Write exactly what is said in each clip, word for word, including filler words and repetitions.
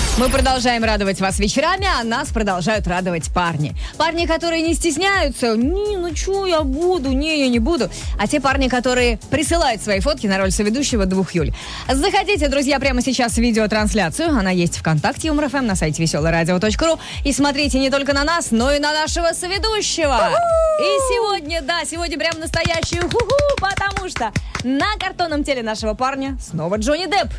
Мы продолжаем радовать вас вечерами, а нас продолжают радовать парни. Парни, которые не стесняются. Не, ну что я буду? Не, я не буду. А те парни, которые присылают свои фотки на роль соведущего двух Юль. Заходите, друзья, прямо сейчас в видеотрансляцию. Она есть ВКонтакте Юмор ФМ на сайте веселое радио точка ру. И смотрите не только на нас, но и на нашего соведущего. У-ху! И сегодня, да, сегодня прям настоящий ху-ху, потому что на картонном теле нашего парня снова Джонни Депп.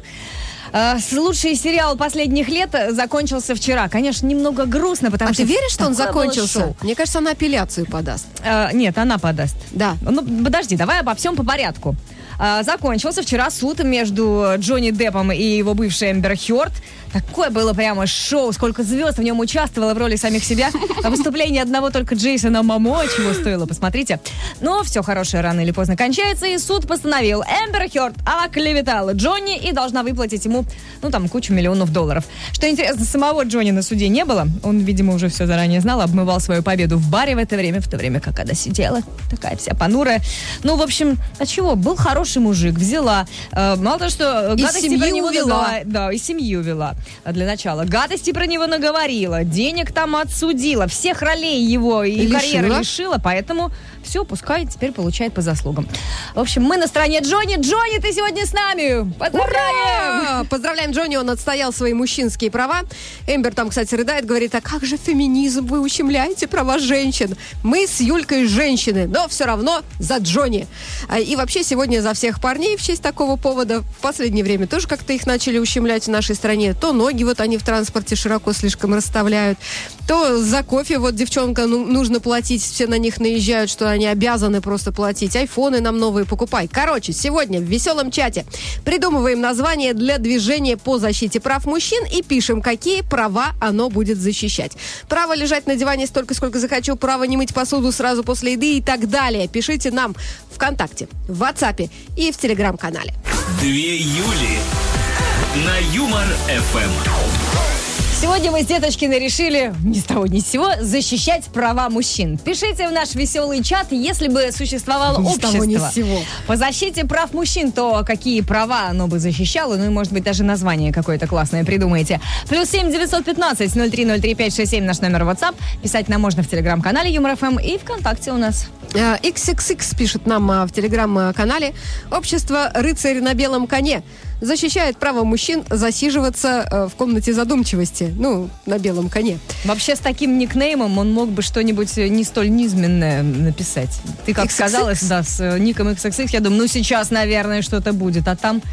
Лучший сериал последних лет закончился вчера. Конечно, немного грустно, потому а что... А ты веришь, что он закончился? Мне кажется, она апелляцию подаст. А, нет, она подаст. Да. Ну, подожди, давай обо всем по порядку. А, закончился вчера суд между Джонни Деппом и его бывшей Эмбер Хёрд. Такое было прямо шоу, сколько звезд в нем участвовало в роли самих себя. А выступление одного только Джейсона Момо чего стоило, посмотрите. Но все хорошее рано или поздно кончается, и суд постановил: Эмбер Хёрд оклеветала Джонни и должна выплатить ему, ну, там, кучу миллионов долларов. Что интересно, самого Джонни на суде не было. Он, видимо, уже все заранее знал, обмывал свою победу в баре в это время, в то время как она сидела, такая вся понурая. Ну, в общем, а чего? Был хороший мужик, взяла. Э, мало того, что гадости про него вела. Да, и семью вела. Для начала. Гадости про него наговорила, денег там отсудила, всех ролей его и лишила. Карьеры лишила, поэтому все, пускай теперь получает по заслугам. В общем, мы на стороне Джонни. Джонни, ты сегодня с нами! Поздравляем! Ура! Поздравляем Джонни, он отстоял свои мужчинские права. Эмбер там, кстати, рыдает, говорит: а как же феминизм, вы ущемляете права женщин? Мы с Юлькой женщины, но все равно за Джонни. И вообще сегодня за всех парней в честь такого повода. В последнее время тоже как-то их начали ущемлять в нашей стране. То ноги вот они в транспорте широко слишком расставляют, то за кофе вот девчонка, ну, нужно платить, все на них наезжают, что они обязаны просто платить. Айфоны нам новые покупай. Короче, сегодня в веселом чате придумываем название для движения по защите прав мужчин и пишем, какие права оно будет защищать. Право лежать на диване столько, сколько захочу, право не мыть посуду сразу после еды и так далее. Пишите нам ВКонтакте, в WhatsApp и в Телеграм-канале. Две Юли на Юмор ФМ. Сегодня мы с Деточкиной решили ни с того ни с сего защищать права мужчин. Пишите в наш веселый чат, если бы существовало ни общество с того, ни с сего. по защите прав мужчин, то какие права оно бы защищало, ну и, может быть, даже название какое-то классное придумаете. Плюс семь девятьсот пятнадцать ноль три ноль три пять шесть семь наш номер WhatsApp. Писать нам можно в Телеграм-канале Юмор ФМ и ВКонтакте у нас. икс икс икс пишет нам в Телеграм-канале: общество «Рыцарь на белом коне» защищает право мужчин засиживаться э, в комнате задумчивости. Ну, на белом коне. Вообще, с таким никнеймом он мог бы что-нибудь не столь низменное написать. Ты как икс икс икс? сказала, да, с ником икс икс икс, я думаю, ну сейчас, наверное, что-то будет. А там...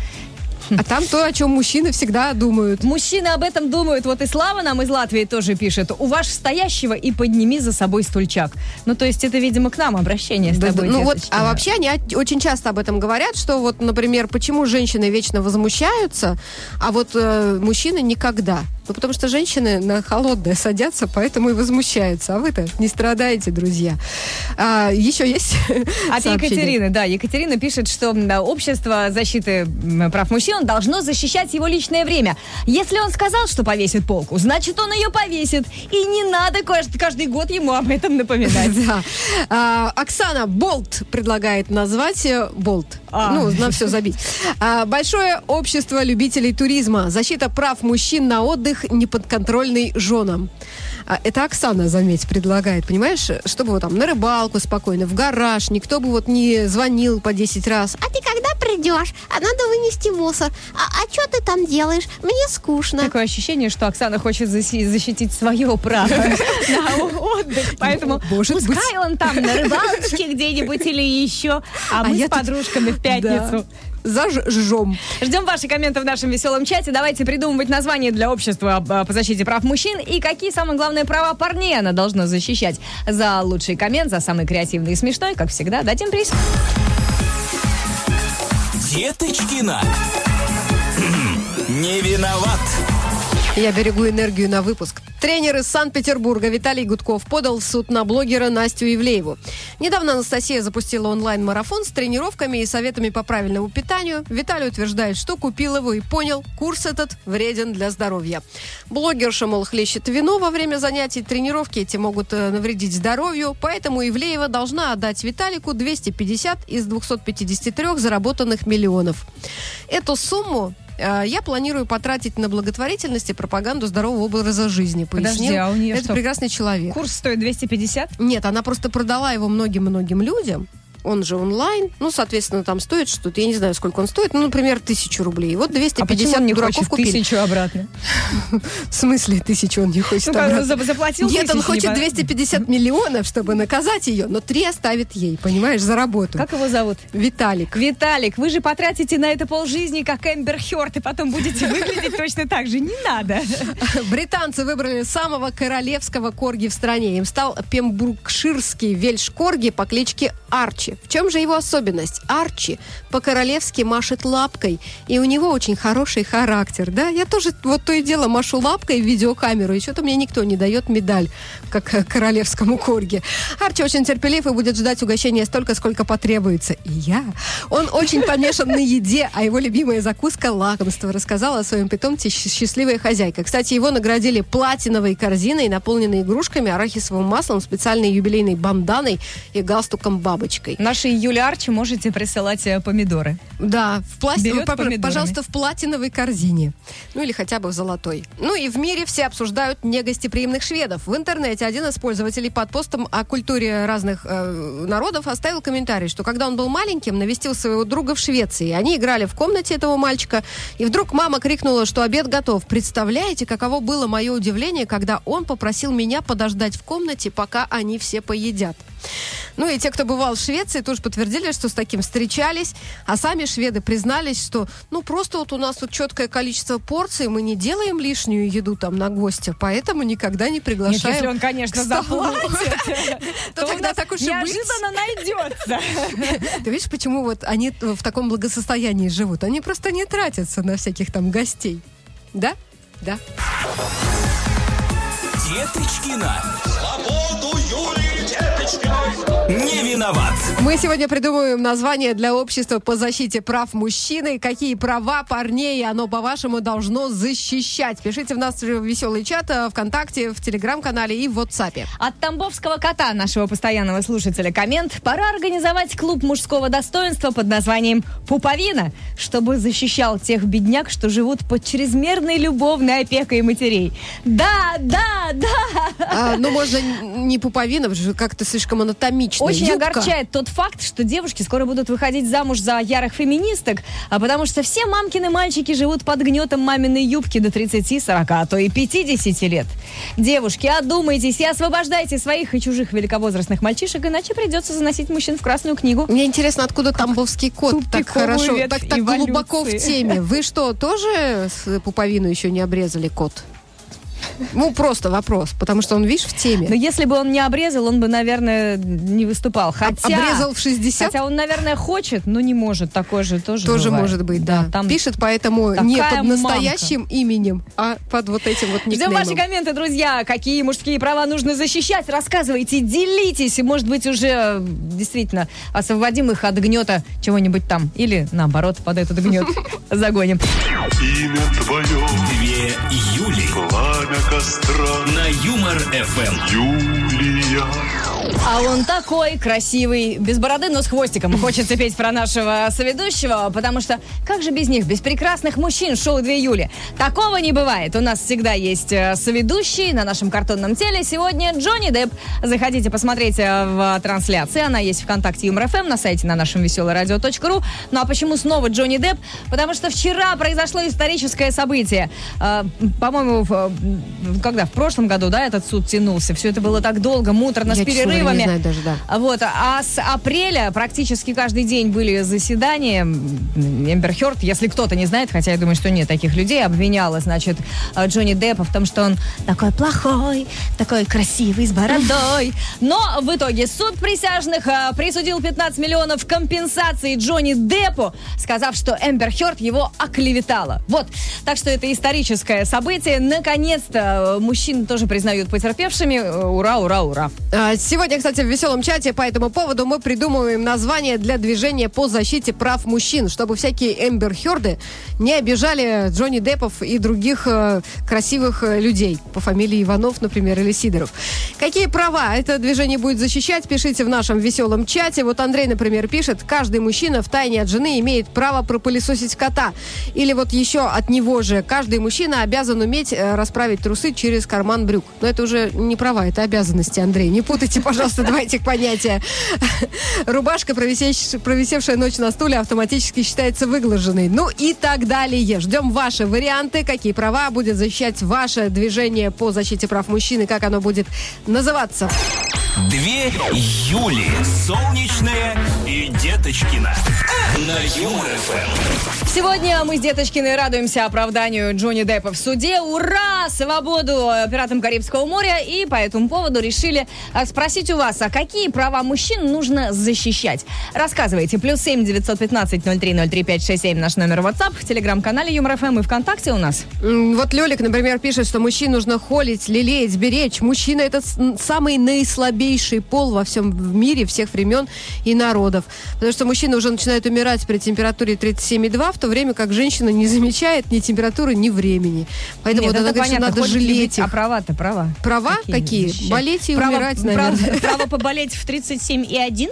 А там то, о чем мужчины всегда думают. Мужчины об этом думают. Вот и Слава нам из Латвии тоже пишет: у вас стоящего и подними за собой стульчак. Ну, то есть это, видимо, к нам обращение с тобой. Ну вот, а вообще они очень часто об этом говорят, что вот, например, почему женщины вечно возмущаются, а вот э, мужчины никогда. Ну, потому что женщины на холодное садятся, поэтому и возмущаются. А вы-то не страдаете, друзья. А, еще есть От Екатерины, да. Екатерина пишет, что да, общество защиты прав мужчин должно защищать его личное время. Если он сказал, что повесит полку, значит, он ее повесит. И не надо каждый, каждый год ему об этом напоминать. Да. А, Оксана Болт предлагает назвать Болт. А. Ну, на все забить. А, большое общество любителей туризма. Защита прав мужчин на отдых, неподконтрольный женам. А, это Оксана, заметь, предлагает, понимаешь? Чтобы вот там на рыбалку спокойно, в гараж, никто бы вот не звонил по десять раз. А ты когда придешь? А надо вынести мусор. А, а что ты там делаешь? Мне скучно. Такое ощущение, что Оксана хочет защитить свое право на отдых. Поэтому пускай он там на рыбалочке где-нибудь или еще, а мы с подружками в пятницу зажжем. Ждем ваши комменты в нашем веселом чате. Давайте придумывать название для общества по защите прав мужчин и какие, самые главные, права парней она должна защищать. За лучший коммент, за самый креативный и смешной, как всегда, дадим приз. Деточкина. Не виноват. Я берегу энергию на выпуск. Тренер из Санкт-Петербурга Виталий Гудков подал в суд на блогера Настю Ивлееву. Недавно Анастасия запустила онлайн-марафон с тренировками и советами по правильному питанию. Виталий утверждает, что купил его и понял, курс этот вреден для здоровья. Блогерша, мол, хлещет вино во время занятий, тренировки эти могут навредить здоровью, поэтому Ивлеева должна отдать Виталику двести пятьдесят из двухсот пятидесяти трёх заработанных миллионов. Эту сумму Э, Я планирую потратить на благотворительность и пропаганду здорового образа жизни, пояснил. Подожди, а у нее Это что, прекрасный человек. курс стоит двести пятьдесят? Нет, она просто продала его многим-многим людям. Он же онлайн. Ну, соответственно, там стоит что-то. Я не знаю, сколько он стоит. Ну, например, тысячу рублей. Вот двести пятьдесят А почему он не дураков хочет купили. тысячу обратно? В смысле тысячу он не хочет Ну, как, обратно? за- заплатил Нет, он тысячу, хочет не по- двести пятьдесят миллионов, чтобы наказать ее, но три оставит ей, понимаешь, за работу. Как его зовут? Виталик. Виталик, вы же потратите на это полжизни, как Эмбер Хёрд, и потом будете выглядеть точно так же. Не надо. Британцы выбрали самого королевского корги в стране. Им стал пембрукширский вельш-корги по кличке Арчи. В чем же его особенность? Арчи по-королевски машет лапкой, и у него очень хороший характер. Да, я тоже вот то и дело машу лапкой в видеокамеру, и что-то мне никто не дает медаль, как э, королевскому корги. Арчи очень терпелив и будет ждать угощения столько, сколько потребуется. И я. Он очень помешан на еде, а его любимая закуска – лакомство, рассказала о своем питомце щ- счастливая хозяйка. Кстати, его наградили платиновой корзиной, наполненной игрушками, арахисовым маслом, специальной юбилейной банданой и галстуком-бабочкой. Нашей Юле Арчи можете присылать э, помидоры. Да, в пласти... Берет П- п- помидорами. пожалуйста, в платиновой корзине. Ну или хотя бы в золотой. Ну и в мире все обсуждают негостеприимных шведов. В интернете один из пользователей под постом о культуре разных э, народов оставил комментарий, что когда он был маленьким, навестил своего друга в Швеции. Они играли в комнате этого мальчика, и вдруг мама крикнула, что обед готов. Представляете, каково было мое удивление, когда он попросил меня подождать в комнате, пока они все поедят. Ну и те, кто бывал в Швеции, тоже подтвердили, что с таким встречались, а сами шведы признались, что ну просто вот у нас тут четкое количество порций, мы не делаем лишнюю еду там на гостя, поэтому никогда не приглашаем. Нет, если он, конечно, к столу. заплатит, то то у тогда нас так уж и быть. неожиданно найдется. Ты видишь, почему вот они в таком благосостоянии живут? Они просто не тратятся на всяких там гостей. Да? Да. Деточкина. Свободу Юлии Деточкиной. Не виноват. Мы сегодня придумываем название для общества по защите прав мужчины. Какие права парней оно, по-вашему, должно защищать? Пишите в нас в веселый чат ВКонтакте, в Телеграм-канале и в WhatsApp. От Тамбовского кота, нашего постоянного слушателя, коммент. Пора организовать клуб мужского достоинства под названием «Пуповина», чтобы защищал тех бедняк, что живут под чрезмерной любовной опекой матерей. Да, да, да. А, ну, можно не пуповина, потому что как-то слишком анатомично. Очень Юбка. огорчает тот факт, что девушки скоро будут выходить замуж за ярых феминисток, а потому что все мамкины мальчики живут под гнетом маминой юбки до тридцати, сорока, а то и пятидесяти лет. Девушки, одумайтесь и освобождайте своих и чужих великовозрастных мальчишек, иначе придется заносить мужчин в Красную книгу. Мне интересно, откуда тамбовский кот так тупиковую хорошо, ветвь так, так эволюции. глубоко в теме. Вы что, тоже с пуповину еще не обрезали, кот? Ну, просто вопрос, потому что он, видишь, в теме. Но если бы он не обрезал, он бы, наверное, не выступал. Хотя, Обрезал в шестьдесят? Хотя он, наверное, хочет, но не может. Такое же тоже Тоже бывает. может быть, да. там Пишет поэтому не такая под настоящим именем, а под вот этим вот Ждем никнеймом. ваши комменты, друзья. Какие мужские права нужно защищать? Рассказывайте, делитесь. И, может быть, уже действительно освободим их от гнета чего-нибудь там. Или, наоборот, под этот гнет загоним. Имя твое, Две Юли пламя костра, на Юмор-ФМ. Юлия. А он такой красивый, без бороды, но с хвостиком. Хочется петь про нашего соведущего, потому что как же без них, без прекрасных мужчин шоу «две Юли». Такого не бывает. У нас всегда есть э, соведущий на нашем картонном теле. Сегодня Джонни Депп. Заходите посмотреть э, в трансляции. Она есть ВКонтакте Юмор-ФМ, на сайте на нашем веселое радио точка ру. Ну а почему снова Джонни Депп? Потому что вчера произошло историческое событие. Э, по-моему, в, когда? В прошлом году, да, этот суд тянулся. Все это было так долго, муторно, Я, с честно говоря, перерывами. не знаю даже, да. Вот, а с апреля практически каждый день были заседания. Эмбер Хёрд, если кто-то не знает, хотя я думаю, что нет таких людей, обвиняла, значит, Джонни Деппа в том, что он такой плохой, такой красивый, с бородой. Но в итоге суд присяжных а, присудил пятнадцать миллионов компенсации Джонни Деппу, сказав, что Эмбер Хёрд его оклеветала. Вот, так что это историческое событие. Наконец-то мужчин тоже признают потерпевшими. Ура, ура, ура. А, Сегодня Сегодня, кстати, в веселом чате по этому поводу мы придумываем название для движения по защите прав мужчин, чтобы всякие Эмбер Хёрды не обижали Джонни Деппов и других э, красивых э, людей по фамилии Иванов, например, или Сидоров. Какие права это движение будет защищать, пишите в нашем веселом чате. Вот Андрей, например, пишет: каждый мужчина втайне от жены имеет право пропылесосить кота. Или вот еще от него же: каждый мужчина обязан уметь э, расправить трусы через карман брюк. Но это уже не права, это обязанности, Андрей. Не путайте, пожалуйста, два этих понятия. Рубашка, провисевшая, провисевшая ночь на стуле, автоматически считается выглаженной. Ну и так далее. Ждем ваши варианты, какие права будет защищать ваше движение по защите прав мужчин и как оно будет называться. Две Юли. Солнечная и Деточкина. На Юмор эф эм. Сегодня мы с Деточкиной радуемся оправданию Джонни Деппа в суде. Ура! Свободу пиратам Карибского моря. И по этому поводу решили спросить у вас, а какие права мужчин нужно защищать? Рассказывайте. Плюс семь девятьсот пятнадцать ноль три ноль три пять шесть семь наш номер WhatsApp. В телеграм-канале Юмор эф эм и ВКонтакте у нас. Вот Лёлик, например, пишет, что мужчин нужно холить, лелеять, беречь. Мужчина — это самый наислабейший пол во всем мире, всех времен и народов. Потому что мужчина уже начинает умирать при температуре тридцать семь и два, в то время как женщина не замечает ни температуры, ни времени. Поэтому Нет, вот она это говорит, понятно, что надо жалеть их. А права-то права. Права какие? какие? Болеть и право, умирать, право, наверное. право поболеть в тридцать семь и один?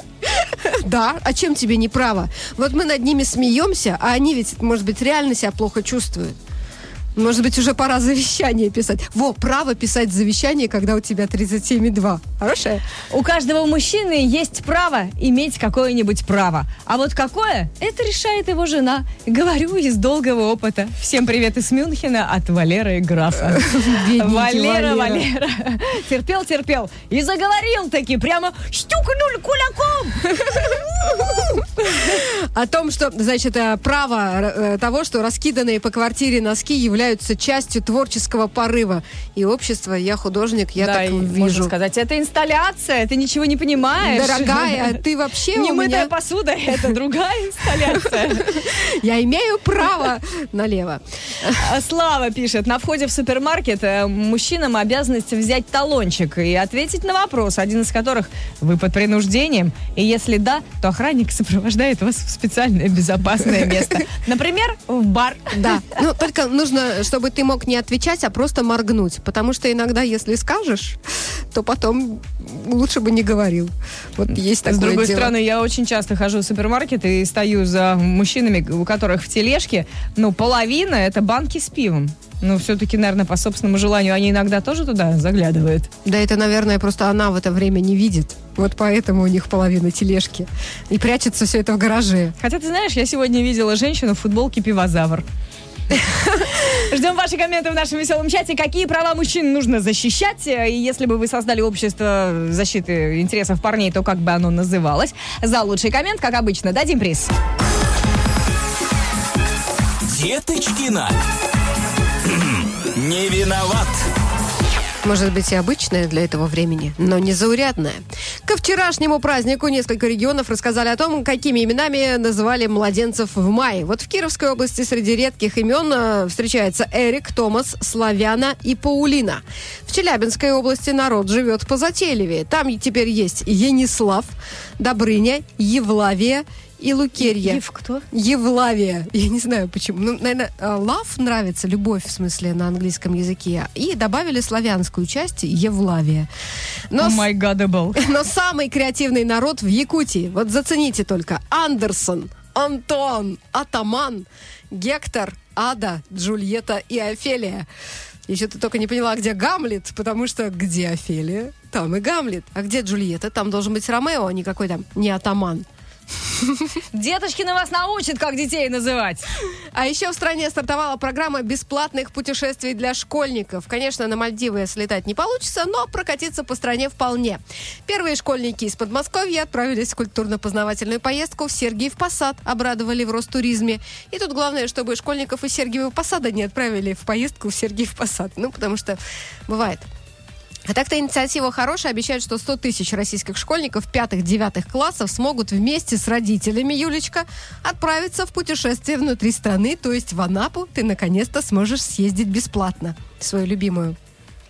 Да, а чем тебе не право? Вот мы над ними смеемся, а они ведь, может быть, реально себя плохо чувствуют. Может быть, уже пора завещание писать. Во, право писать завещание, когда у тебя тридцать семь и два. Хорошее? У каждого мужчины есть право иметь какое-нибудь право. А вот какое, это решает его жена. Говорю из долгого опыта. Всем привет из Мюнхена от Валеры Графа. Валера, Валера. Терпел, терпел. И заговорил таки, прямо стукнули кулаком. О том, что, значит, право того, что раскиданные по квартире носки являются частью творческого порыва. И общество, я художник, я да, так вижу. Можно сказать, это инсталляция, ты ничего не понимаешь. Дорогая, ты вообще у Немытая меня... посуда, это другая инсталляция. Я имею право налево. Слава пишет: на входе в супермаркет мужчинам обязанность взять талончик и ответить на вопрос, один из которых: вы под принуждением? И если да, то охранник сопровождает вас в специальное безопасное место. Например, в бар. Да, ну только нужно, чтобы ты мог не отвечать, а просто моргнуть. Потому что иногда, если скажешь, то потом лучше бы не говорил. Вот есть такое С другой дело. стороны, я очень часто хожу в супермаркет и стою за мужчинами, у которых в тележке, ну, половина — это банки с пивом. Ну, все-таки, наверное, по собственному желанию они иногда тоже туда заглядывают. Да это, наверное, просто она в это время не видит. Вот поэтому у них половина тележки. И прячется все это в гараже. Хотя, ты знаешь, я сегодня видела женщину в футболке «Пивозавр». Ждем ваши комменты в нашем веселом чате. Какие права мужчин нужно защищать? И если бы вы создали общество защиты интересов парней, то как бы оно называлось? За лучший коммент, как обычно, дадим приз. Деточкина. Не виноват. Может быть, и обычная для этого времени, но не заурядная. Ко вчерашнему празднику несколько регионов рассказали о том, какими именами называли младенцев в мае. Вот в Кировской области среди редких имен встречается Эрик, Томас, Славяна и Паулина. В Челябинской области народ живет позатейливее. Там теперь есть Енислав, Добрыня, Евлавия и Лукерья. Ев кто? Евлавия. Я не знаю почему. Ну, наверное, love нравится, любовь в смысле на английском языке. И добавили славянскую часть Евлавия. Но, О май гадабл. но самый креативный народ в Якутии. Вот зацените только. Андерсон, Антон, Атаман, Гектор, Ада, Джульетта и Офелия. Еще ты только не поняла, где Гамлет, потому что где Офелия, там и Гамлет. А где Джульетта? Там должен быть Ромео, а никакой там не Атаман. Деточкина вас научит, как детей называть. А еще в стране стартовала программа бесплатных путешествий для школьников. Конечно, на Мальдивы слетать не получится, но прокатиться по стране вполне. Первые школьники из Подмосковья отправились в культурно-познавательную поездку в Сергиев Посад, обрадовали в Ростуризме. И тут главное, чтобы школьников из Сергиева Посада не отправили в поездку в Сергиев Посад. Ну, потому что бывает. А так-то инициатива хорошая. Обещают, что сто тысяч российских школьников пятых-девятых классов смогут вместе с родителями, Юлечка, отправиться в путешествие внутри страны, то есть в Анапу ты наконец-то сможешь съездить бесплатно. Свою любимую.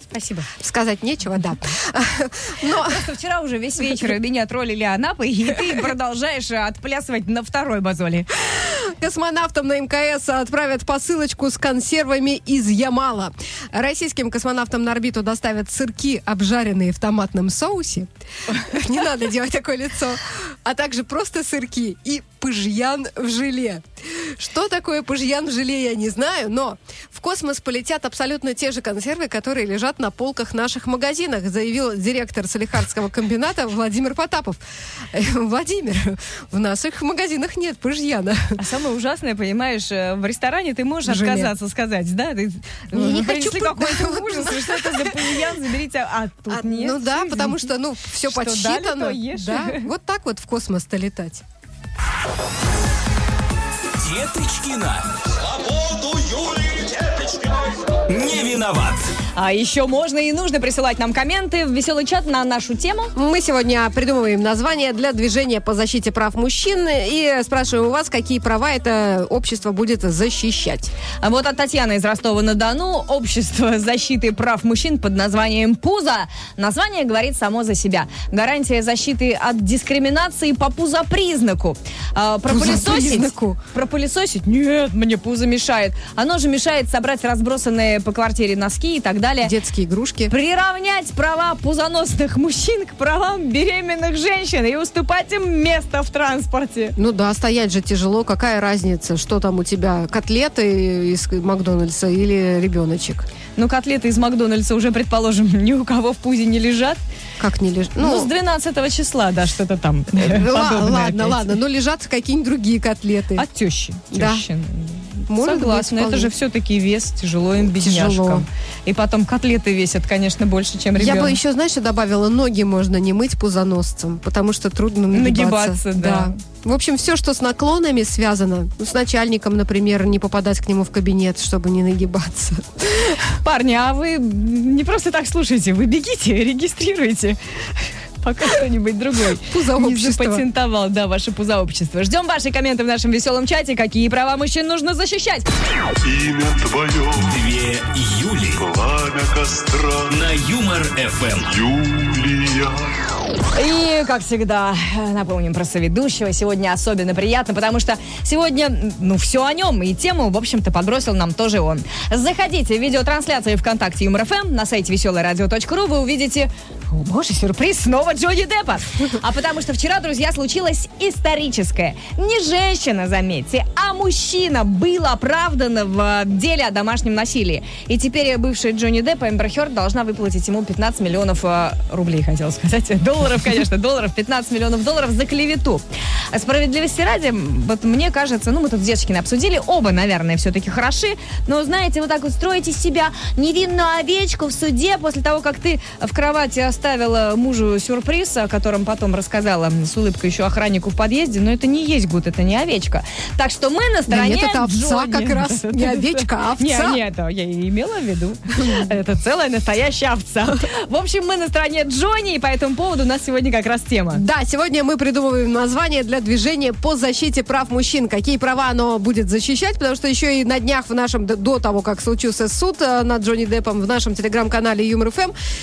Спасибо. Сказать нечего, да. Но Просто вчера уже весь вечер меня троллили Анапой, и ты продолжаешь отплясывать на второй мозоли. космонавтам на МКС отправят посылочку с консервами из Ямала. Российским космонавтам на орбиту доставят сырки, обжаренные в томатном соусе. Не надо делать такое лицо. А также просто сырки и пыжьян в желе. Что такое пыжьян в желе, я не знаю, но в космос полетят абсолютно те же консервы, которые лежат на полках наших магазинах, заявил директор Салихардского комбината Владимир Потапов. Владимир, в наших магазинах нет пыжьяна. А самое ужасное, понимаешь, в ресторане ты можешь Желе. отказаться сказать, да? Ты Не, не принесли хочу какой-то ужас, что это за пыжьян, заберите, а тут А, нет. ну да, извините. потому что, ну, все Что подсчитано. дали, то ешь. Да, вот так вот в космос-то летать. Деточкина. Свободу Юлии Деточкиной. Не виноват. А еще можно и нужно присылать нам комменты в веселый чат на нашу тему. Мы сегодня придумываем название для движения по защите прав мужчин и спрашиваем у вас, какие права это общество будет защищать. А вот от Татьяны из Ростова-на-Дону. Общество защиты прав мужчин под названием «Пузо». Название говорит само за себя. Гарантия защиты от дискриминации по пузопризнаку. А, пропылесосить? Пузопризнаку? Пропылесосить? Нет, мне пузо мешает. Оно же мешает собрать разбросанные по квартире носки и так далее. Детские игрушки. Приравнять права пузоносных мужчин к правам беременных женщин и уступать им место в транспорте. Ну да, стоять же тяжело. Какая разница, что там у тебя, котлеты из Макдональдса или ребеночек? Ну, котлеты из Макдональдса уже, предположим, ни у кого в пузе не лежат. Как не лежат? Ну, с двенадцатого числа, да, что-то там. Ла- подобное ладно, опять. ладно, но лежат какие-нибудь другие котлеты. От тещи. Да. Тещи. Может Согласна, быть, это вполне. же все-таки вес, тяжело им, бедняжкам. Тяжело. И потом котлеты весят, конечно, больше, чем ребенок. Я бы еще, знаешь, что добавила, ноги можно не мыть пузоносцем, потому что трудно нагибаться. Нагибаться, да. В общем, все, что с наклонами связано, ну, с начальником, например, не попадать к нему в кабинет, чтобы не нагибаться. Парни, а вы не просто так слушайте, вы бегите, регистрируйте. Пока кто-нибудь другой не запатентовал, да, ваше пузообщество. Ждем ваши комменты в нашем веселом чате. Какие права мужчин нужно защищать? Имя твое, Две Юли. пламя костра, На Юмор-эф эм. Юлия. И, как всегда, напомним про соведущего. Сегодня особенно приятно, потому что сегодня, ну, все о нем. И тему, в общем-то, подбросил нам тоже он. Заходите в видеотрансляции ВКонтакте Юмор-эф эм на сайте веселое радио точка ру. Вы увидите, о боже, сюрприз, снова Джонни Деппа. А потому что вчера, друзья, случилось историческое. Не женщина, заметьте, а мужчина был оправдан в деле о домашнем насилии. И теперь бывшая Джонни Деппа Эмбер Хёрд должна выплатить ему пятнадцать миллионов э, рублей, хотела сказать. Долларов, конечно, долларов, пятнадцать миллионов долларов за клевету. Справедливости ради, вот мне кажется, ну, мы тут с Деточкиной обсудили, оба, наверное, все-таки хороши, но, знаете, вот так вот строить из себя невинную овечку в суде после того, как ты в кровати оставила мужу сюрприз, о котором потом рассказала с улыбкой еще охраннику в подъезде, но это не есть гуд, это не овечка. Так что мы на стороне нет, это овца Джонни. как раз, не овечка, а овца. Нет, нет, я и имела в виду. Это целая настоящая овца. В общем, мы на стороне Джонни, и по этому поводу у нас сегодня как раз тема. Да, сегодня мы придумываем название для движения по защите прав мужчин. Какие права оно будет защищать, потому что еще и на днях в нашем, до того, как случился суд над Джонни Деппом, в нашем телеграм-канале Юмор-эф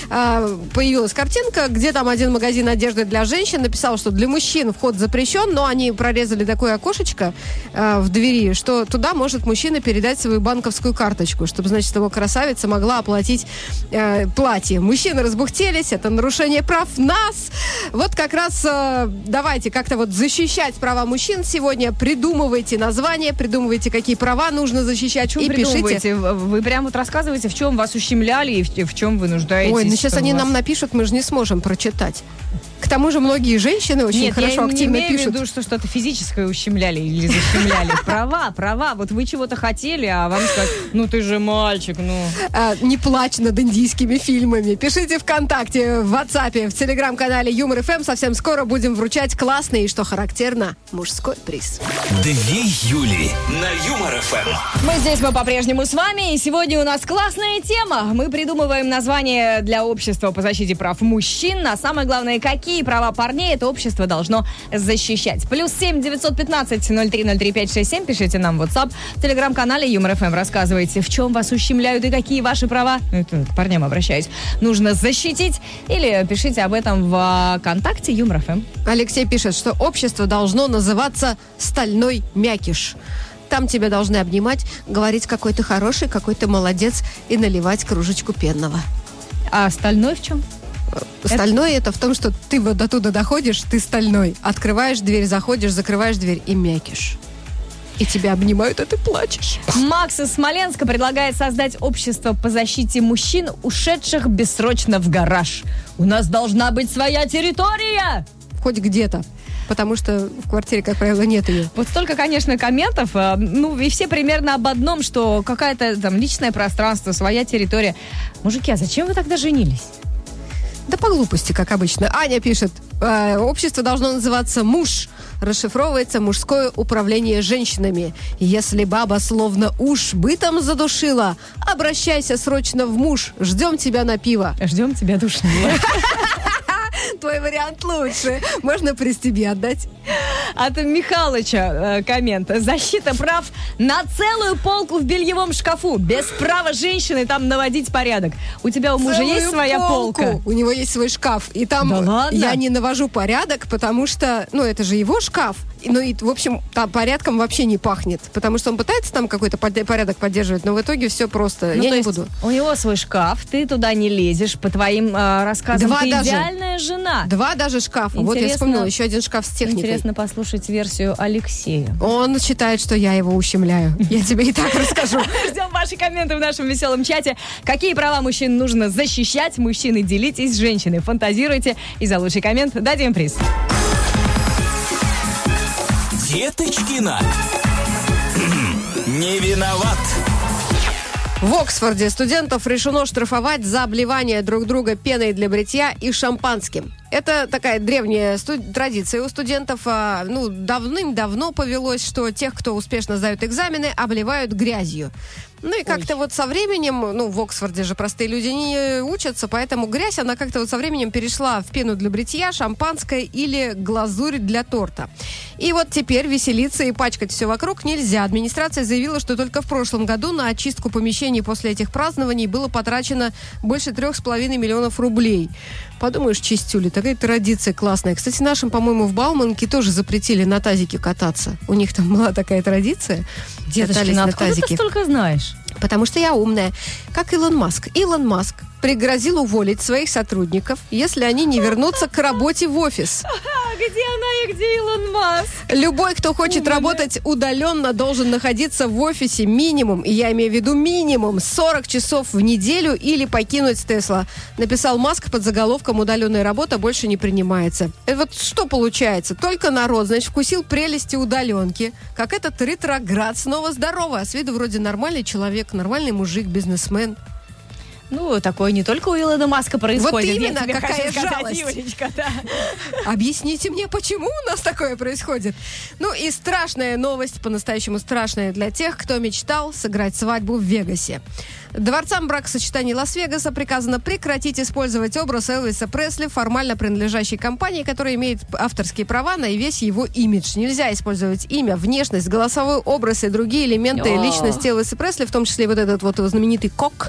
эм появилась картинка, где там один магазин одежды для женщин написал, что для мужчин вход запрещен, но они прорезали такое окошечко э, в двери, что туда может мужчина передать свою банковскую карточку, чтобы, значит, его красавица могла оплатить э, платье. Мужчины разбухтелись, это нарушение прав нас. Вот как раз э, давайте как-то вот защищать права мужчин сегодня. Придумывайте название, придумывайте, какие права нужно защищать, Что и пишите. придумываете? Вы прям вот рассказываете, в чем вас ущемляли и в, в чем вы нуждаетесь. Ой, ну сейчас что они у вас- нам напишут, мы же не сможем прочитать. К тому же многие женщины очень Нет, хорошо, я не активно имею пишут. в виду, что что-то физическое ущемляли или защемляли. Права, права. Вот вы чего-то хотели, а вам сказать, ну ты же мальчик, ну... А, не плачь над индийскими фильмами. Пишите ВКонтакте, в WhatsApp, в телеграм-канале Юмор-эф эм. Совсем скоро будем вручать классный и, что характерно, мужской приз. Две Юли. На Юмор-эф эм. Мы здесь, мы по-прежнему с вами, и сегодня у нас классная тема. Мы придумываем название для общества по защите прав мужчин, а самое главное, какие какие права парней это общество должно защищать. Плюс семь девятьсот пятнадцать ноль три ноль три пять шесть семь. Пишите нам в WhatsApp. В телеграм-канале Юмор ФМ рассказывайте, в чем вас ущемляют и какие ваши права, это к парням обращаюсь, нужно защитить. Или пишите об этом в ВКонтакте Юмор ФМ. Алексей пишет, что общество должно называться «Стальной мякиш». Там тебя должны обнимать, говорить, какой ты хороший, какой ты молодец, и наливать кружечку пенного. А остальное в чем? Стальной это... это в том, что ты вот до туда доходишь, ты стальной. Открываешь дверь, заходишь, закрываешь дверь и мякиш. И тебя обнимают, а ты плачешь. Макс из Смоленска предлагает создать общество по защите мужчин, ушедших бессрочно в гараж. У нас должна быть своя территория! Хоть где-то. Потому что в квартире, как правило, нет ее. Вот столько, конечно, комментов. Ну, и все примерно об одном, что какая-то там личное пространство, своя территория. Мужики, а зачем вы тогда женились? Да по глупости, как обычно. Аня пишет, э, общество должно называться «Муж». Расшифровывается «Мужское управление женщинами». Если баба словно уж бытом задушила, обращайся срочно в муж. Ждем тебя на пиво. Ждем тебя душнила. Твой вариант лучше. Можно при тебе отдать. От Михалыча э, коммент. Защита прав на целую полку в бельевом шкафу. Без права женщины там наводить порядок. У тебя у мужа Целую есть своя полку. полка? У него есть свой шкаф. И там Да ладно? я не навожу порядок, потому что, ну, это же его шкаф. Ну, и, в общем, там порядком вообще не пахнет. Потому что он пытается там какой-то под- порядок поддерживать, но в итоге все просто. Ну, я то не есть буду. у него свой шкаф, ты туда не лезешь. По твоим э, рассказам, Два ты даже. идеальная жена. Два даже шкафа. Вот я Интересно- вспомнила, еще один шкаф с техникой. Интересно послушать версию Алексея. Он считает, что я его ущемляю. Я тебе и так расскажу. Ждем ваши комменты в нашем веселом чате. Какие права мужчин нужно защищать? Мужчины, делитесь, женщины, фантазируйте. И за лучший коммент дадим приз. Деточкина. Не виноват. В Оксфорде студентов решено штрафовать за обливание друг друга пеной для бритья и шампанским. Это такая древняя сту- традиция у студентов. А, ну, давным-давно повелось, что тех, кто успешно сдают экзамены, обливают грязью. Ну и как-то вот со временем, ну в Оксфорде же простые люди не учатся, поэтому грязь, она как-то вот со временем перешла в пену для бритья, шампанское или глазурь для торта. И вот теперь веселиться и пачкать все вокруг нельзя. Администрация заявила, что только в прошлом году на очистку помещений после этих празднований было потрачено больше трех с половиной миллионов рублей. Подумаешь, чистюли, такая традиция классная. Кстати, нашим, по-моему, в Бауманке тоже запретили на тазике кататься. У них там была такая традиция. Деточкина, Катались на откуда ты тазике. столько знаешь? Потому что я умная. Как Илон Маск. Илон Маск пригрозил уволить своих сотрудников, если они не вернутся к работе в офис. А, где она и где Илон Маск? Любой, кто хочет Умная. работать удаленно, должен находиться в офисе минимум, и я имею в виду минимум, сорок часов в неделю или покинуть Тесла. Написал Маск под заголовком «Удаленная работа больше не принимается». И вот что получается? Только народ, значит, вкусил прелести удаленки, как этот ретроград, снова здоровый, а с виду вроде нормальный человек, нормальный мужик, бизнесмен. Ну, такое не только у Илона Маска происходит. Вот я именно, тебе какая хочу сказать, жалость. Юлечка, да. Объясните мне, почему у нас такое происходит? Ну и страшная новость, по-настоящему страшная для тех, кто мечтал сыграть свадьбу в Вегасе. Дворцам бракосочетаний Лас-Вегаса приказано прекратить использовать образ Элвиса Пресли, формально принадлежащей компании, которая имеет авторские права на весь его имидж. Нельзя использовать имя, внешность, голосовой образ и другие элементы О. личности Элвиса Пресли, в том числе вот этот вот его знаменитый кок,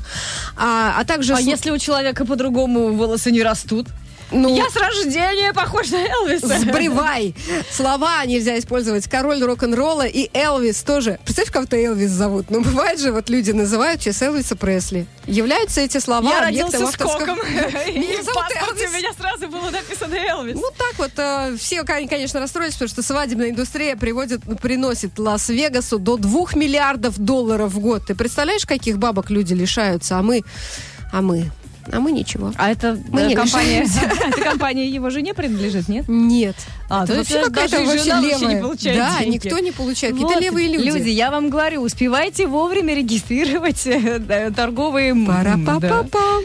а, а также... А с- если у человека по-другому волосы не растут? ну, Я с рождения похож на Элвиса. Сбривай. Слова нельзя использовать. Король рок-н-ролла и Элвис тоже. Представь, кого-то Элвис зовут. Ну, бывает же, вот люди называют сейчас Элвиса Пресли. Являются эти слова Я объектом родился с авторского... коком. Меня И в зовут паспорте Элвис. у меня сразу было написано Элвис. Ну, так вот, э, все, конечно, расстроились, потому что свадебная индустрия приводит, приносит Лас-Вегасу до двух миллиардов долларов в год. Ты представляешь, каких бабок люди лишаются? А мы... А мы... А мы ничего. А это Мы э, не компания, лишаемся. эта компания его жене принадлежит, нет? Нет. А, Это то есть вообще даже какая-то и вообще жена вообще левая. не получает Да, деньги. никто не получает. Вот, Какие-то левые люди. Люди, я вам говорю, успевайте вовремя регистрировать э, да, торговые... м, да. Пара-па-па-пам.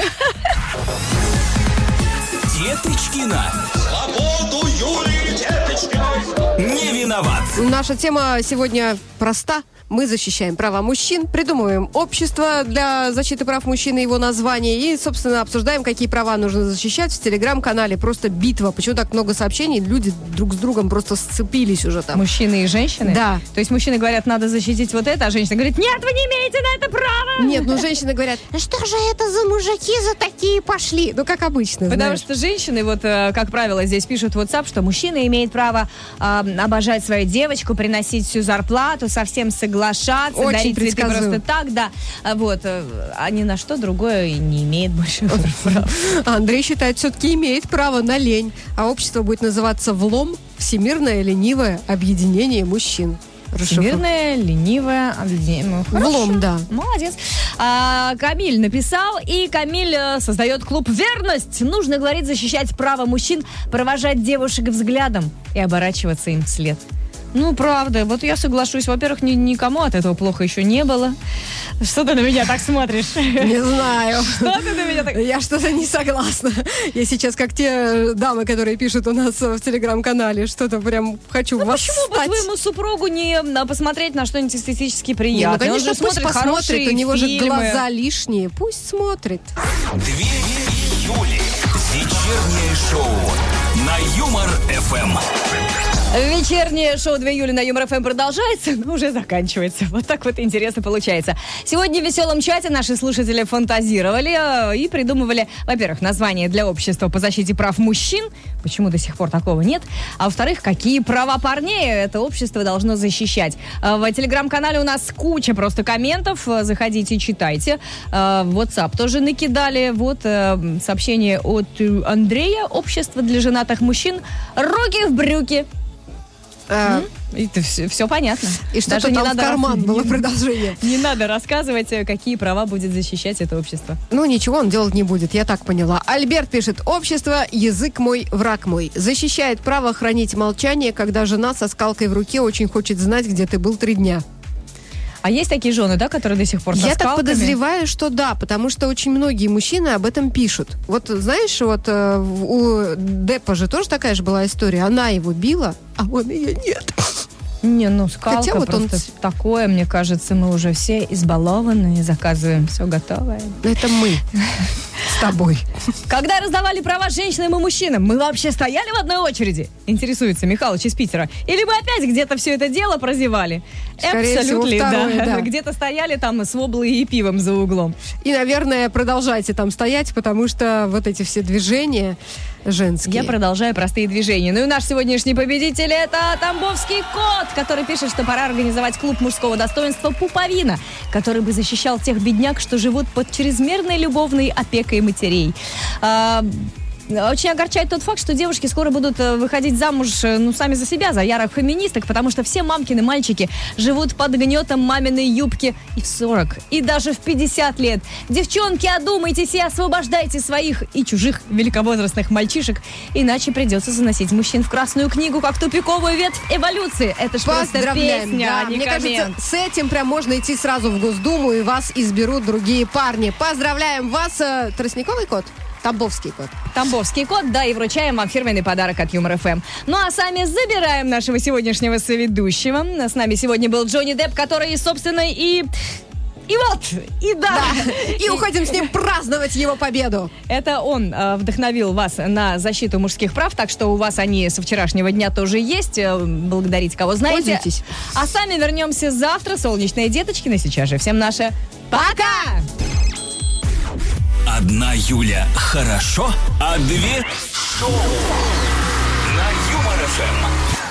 Деточкина. Свободу Юлии Деточкиной. Не виноват. Наша тема сегодня проста. Мы защищаем права мужчин, придумываем общество для защиты прав мужчин и его название. И, собственно, обсуждаем, какие права нужно защищать в телеграм-канале. Просто битва. Почему так много сообщений? Люди друг с другом просто сцепились уже там. Мужчины и женщины? Да. То есть мужчины говорят, надо защитить вот это, а женщина говорит, нет, вы не имеете на это права. Нет, ну женщины говорят, Что же это за мужики за такие пошли? ну как обычно, Потому знаешь. что женщины, вот, э, как правило, здесь пишут в WhatsApp, что мужчина имеет право э, обожать свою девочку, приносить всю зарплату, совсем соглашаться, Очень дарить цветы предсказуемо. просто так, да. А Вот. э, А ни на что другое не имеет больше права. А Андрей считает, все-таки имеет право на лень. А общество будет называться ВЛОМ, Всемирное ленивое объединение мужчин. Всемирное ленивое объединение. Ну, хорошо. Влом, да. Молодец. А, Камиль написал, и Камиль э, создает клуб «Верность». Нужно, говорит, защищать право мужчин, провожать девушек взглядом и оборачиваться им вслед. Ну, правда, вот я соглашусь. Во-первых, ни- никому от этого плохо еще не было. Что ты на меня так смотришь? Не знаю. Что ты на меня так... Я что-то не согласна. Я сейчас, как те дамы, которые пишут у нас в телеграм-канале, что-то прям хочу Ну, восстать. почему бы твоему супругу не а, посмотреть на что-нибудь эстетически Не, ну, приятное? конечно, Он же пусть смотрит посмотрит, хорошие у него же фильмы. глаза лишние. Пусть смотрит. Две Юли. Вечернее шоу на Юмор эф эм. Вечернее шоу две Юли на Юмор эф эм продолжается, но уже заканчивается. Вот так вот интересно получается. Сегодня в веселом чате наши слушатели фантазировали э, и придумывали, во-первых, название для общества по защите прав мужчин. Почему до сих пор такого нет? А во-вторых, какие права парней это общество должно защищать. Э, В телеграм-канале у нас куча просто комментов. Э, Заходите, читайте. Э, В WhatsApp тоже накидали. Вот э, сообщение от э, Андрея. Общество для женатых мужчин. Руки в брюки. А, И все, все понятно. И что-то Даже не там в надо карман рас- было не- продолжение. Не надо рассказывать, э, какие права будет защищать это общество. Ну, ничего он делать не будет, я так поняла. Альберт пишет, общество «Язык мой, враг мой». Защищает право хранить молчание, когда жена со скалкой в руке очень хочет знать, где ты был три дня. А есть такие жены, да, которые до сих пор со Я так скалками? подозреваю, что да, потому что очень многие мужчины об этом пишут. Вот знаешь, вот э, у Деппа же тоже такая же была история. Она его била, а он ее нет. Не, ну скалка Хотя вот он просто такое, мне кажется, мы уже все избалованные, заказываем все готовое. Но это мы с тобой. Когда раздавали права женщинам и мужчинам, мы вообще стояли в одной очереди? Интересуется Михалыч из Питера. Или мы опять где-то все это дело прозевали? Скорее всего, Абсолютно, второе, да. да. Где-то стояли там с воблой и пивом за углом. И, наверное, продолжайте там стоять, потому что вот эти все движения женские. Я продолжаю простые движения. Ну и наш сегодняшний победитель — это Тамбовский кот, который пишет, что пора организовать клуб мужского достоинства «Пуповина», который бы защищал тех бедняк, что живут под чрезмерной любовной опекой матерей. А, Очень огорчает тот факт, что девушки скоро будут э, выходить замуж, э, ну, сами за себя, за ярых феминисток, потому что все мамкины мальчики живут под гнетом маминой юбки и в сорок, и даже в пятьдесят лет. Девчонки, одумайтесь и освобождайте своих и чужих великовозрастных мальчишек, иначе придется заносить мужчин в Красную книгу, как тупиковую ветвь эволюции. Это ж просто Поздравляем. песня, Да, а не мне коммент. кажется, с этим прям можно идти сразу в Госдуму, и вас изберут другие парни. Поздравляем вас, э, Тростниковый кот? Тамбовский кот. Тамбовский кот, да, и вручаем вам фирменный подарок от Юмор эф эм. Ну а сами забираем нашего сегодняшнего соведущего. С нами сегодня был Джонни Депп, который, собственно, и... И вот, и да. И уходим с ним праздновать его победу. Это он э, вдохновил вас на защиту мужских прав, так что у вас они со вчерашнего дня тоже есть. Э, благодарите, кого знаете. Пользуйтесь. А сами вернемся завтра. Солнечные деточки, на сейчас же. Всем наше пока! Одна Юля хорошо, а две шоу на Юмор эф эм.